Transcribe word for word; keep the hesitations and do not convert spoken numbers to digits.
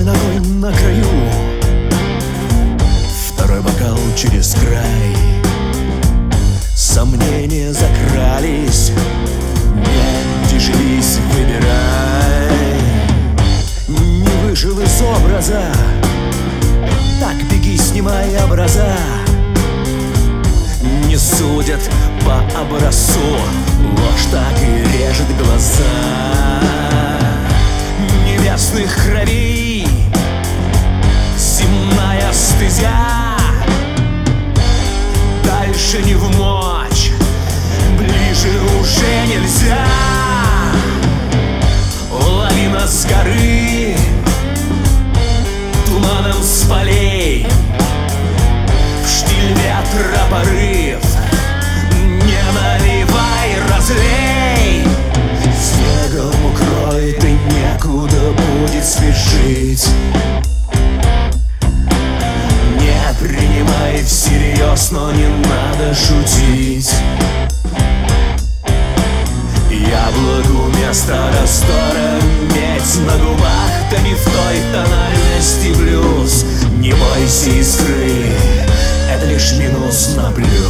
один огонь на краю, второй бокал через край. Сомнения закрались, не тяжелись, выбирай. Не вышел из образа, так беги, снимай образа. Не судят по образцу, ложь так и режет глаза. Небесных кровей земная стезя, дальше не в мочь, ближе уже нельзя. Лавина с горы, туманом с полей, в штиль ветра порыв, не наливай, разлей. Снегом укроет и некуда будет спешить. Не принимай всерьез, но не надо шутить. Яблоку вместо раздора, медь на губах, да не в той тональности блюз. Не бойся искры, это лишь минус на плюс.